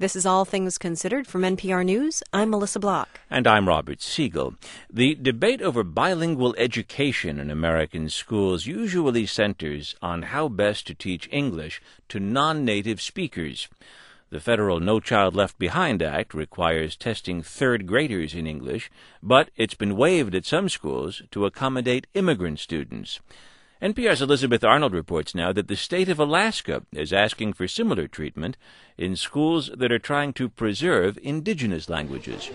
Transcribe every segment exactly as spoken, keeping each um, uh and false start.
This is All Things Considered from N P R News. I'm Melissa Block. And I'm Robert Siegel. The debate over bilingual education in American schools usually centers on how best to teach English to non-native speakers. The federal No Child Left Behind Act requires testing third graders in English, but it's been waived at some schools to accommodate immigrant students. N P R's Elizabeth Arnold reports now that the state of Alaska is asking for similar treatment in schools that are trying to preserve indigenous languages.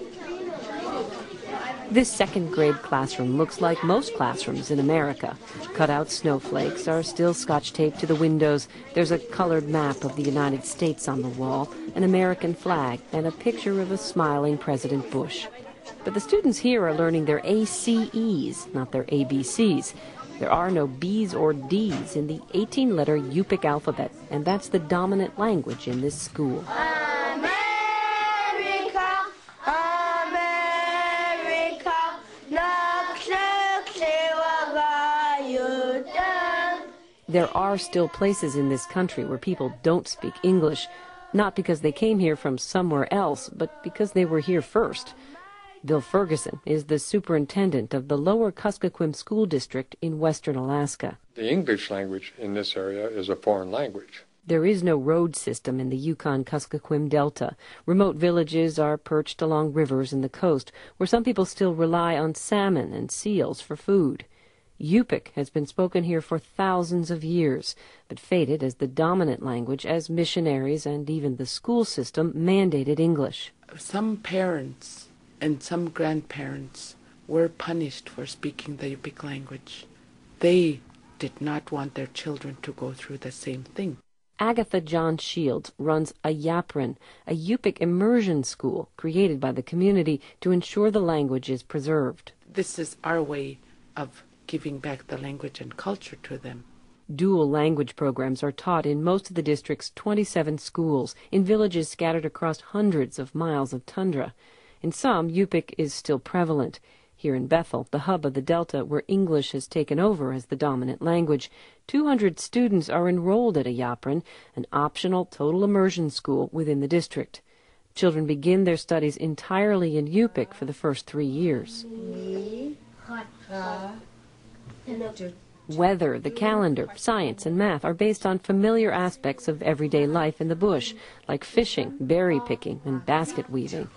This second grade classroom looks like most classrooms in America. Cutout snowflakes are still scotch-taped to the windows. There's a colored map of the United States on the wall, an American flag, and a picture of a smiling President Bush. But the students here are learning their A C Es, not their A B Cs. There are no B's or D's in the eighteen-letter Yupik alphabet, and that's the dominant language in this school. America, America, there are still places in this country where people don't speak English, not because they came here from somewhere else, but because they were here first. Bill Ferguson is the superintendent of the Lower Kuskokwim School District in western Alaska. The English language in this area is a foreign language. There is no road system in the Yukon-Kuskokwim Delta. Remote villages are perched along rivers in the coast, where some people still rely on salmon and seals for food. Yupik has been spoken here for thousands of years, but faded as the dominant language as missionaries and even the school system mandated English. Some parents and some grandparents were punished for speaking the Yupik language. They did not want their children to go through the same thing. Agatha John Shields runs a Yaprin, a Yupik immersion school created by the community to ensure the language is preserved. This is our way of giving back the language and culture to them. Dual language programs are taught in most of the district's twenty-seven schools, in villages scattered across hundreds of miles of tundra. In some, Yupik is still prevalent. Here in Bethel, the hub of the Delta, where English has taken over as the dominant language, two hundred students are enrolled at a Yaprin, an optional total immersion school within the district. Children begin their studies entirely in Yupik for the first three years. Weather, the calendar, science, and math are based on familiar aspects of everyday life in the bush, like fishing, berry picking, and basket weaving.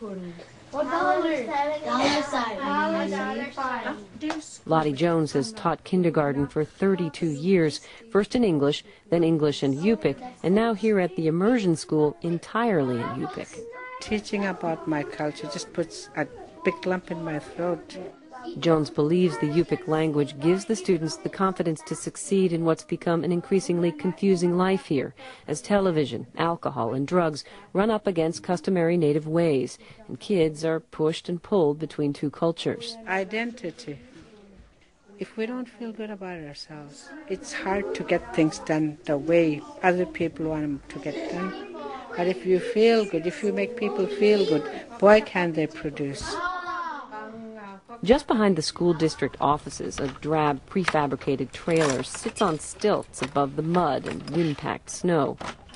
Lottie Jones has taught kindergarten for thirty-two years, first in English, then English and Yupik, and now here at the immersion school entirely in Yupik. Teaching about my culture just puts a big lump in my throat. Jones believes the Yupik language gives the students the confidence to succeed in what's become an increasingly confusing life here, as television, alcohol, and drugs run up against customary native ways, and kids are pushed and pulled between two cultures. Identity. If we don't feel good about ourselves, it's hard to get things done the way other people want them to get done. But if you feel good, if you make people feel good, boy, can they produce. Just behind the school district offices, a drab prefabricated trailer sits on stilts above the mud and wind-packed snow.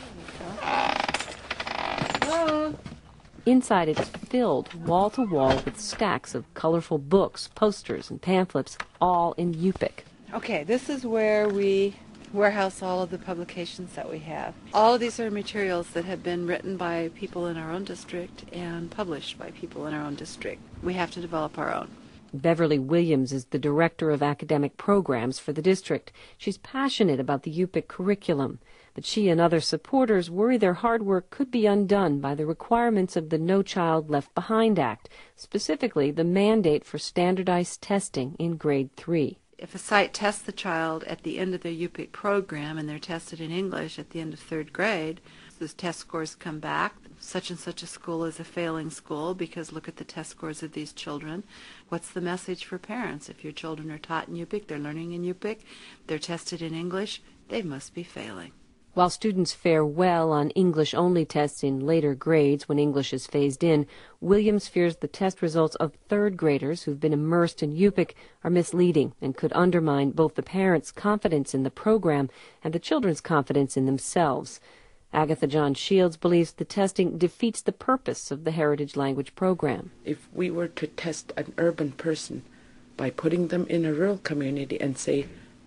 Inside it's filled wall to wall with stacks of colorful books, posters, and pamphlets, all in Yupik. Okay, this is where we warehouse all of the publications that we have. All of these are materials that have been written by people in our own district and published by people in our own district. We have to develop our own. Beverly Williams is the director of academic programs for the district. She's passionate about the Yupik curriculum, but she and other supporters worry their hard work could be undone by the requirements of the No Child Left Behind Act, specifically the mandate for standardized testing in grade three. If a site tests the child at the end of their Yupik program and they're tested in English at the end of third grade, the test scores come back. Such and such a school is a failing school because look at the test scores of these children. What's the message for parents? If your children are taught in Yupik, they're learning in Yupik, they're tested in English, they must be failing. While students fare well on English-only tests in later grades when English is phased in, Williams fears the test results of third graders who've been immersed in Yupik are misleading and could undermine both the parents' confidence in the program and the children's confidence in themselves. Agatha John Shields believes the testing defeats the purpose of the Heritage Language Program. If we were to test an urban person by putting them in a rural community and say,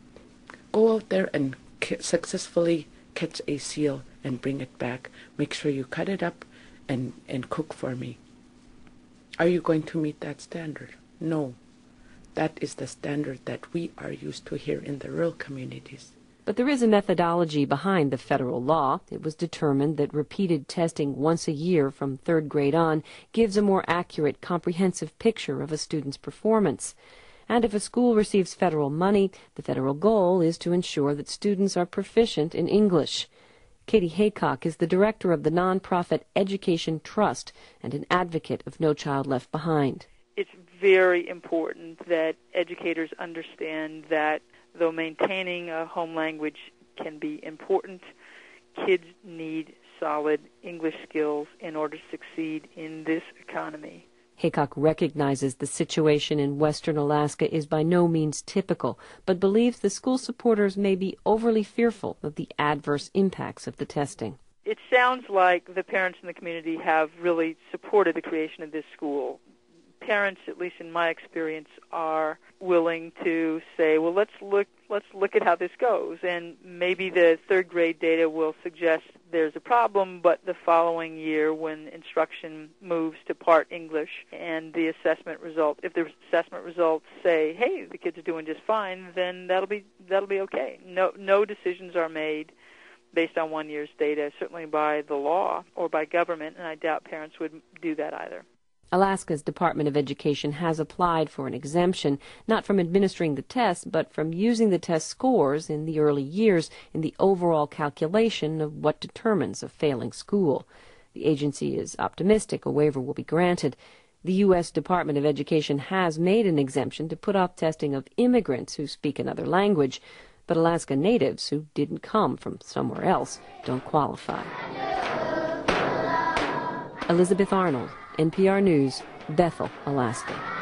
go out there and c- successfully catch a seal and bring it back, make sure you cut it up and, and cook for me. Are you going to meet that standard? No. That is the standard that we are used to here in the rural communities. But there is a methodology behind the federal law. It was determined that repeated testing once a year from third grade on gives a more accurate, comprehensive picture of a student's performance. And if a school receives federal money, the federal goal is to ensure that students are proficient in English. Katie Haycock is the director of the nonprofit Education Trust and an advocate of No Child Left Behind. It's very important that educators understand that though maintaining a home language can be important, kids need solid English skills in order to succeed in this economy. Haycock recognizes the situation in western Alaska is by no means typical, but believes the school supporters may be overly fearful of the adverse impacts of the testing. It sounds like the parents in the community have really supported the creation of this school. Parents, at least in my experience, are willing to say, well, let's look let's look at how this goes. And maybe the third grade data will suggest there's a problem, but the following year when instruction moves to part English and the assessment result, if the assessment results say, hey, the kids are doing just fine, then that'll be that'll be okay. No no decisions are made based on one year's data, certainly by the law or by government, and I doubt parents would do that either. Alaska's Department of Education has applied for an exemption, not from administering the test, but from using the test scores in the early years in the overall calculation of what determines a failing school. The agency is optimistic a waiver will be granted. The U S Department of Education has made an exemption to put off testing of immigrants who speak another language, but Alaska natives who didn't come from somewhere else don't qualify. Elizabeth Arnold, N P R News, Bethel, Alaska.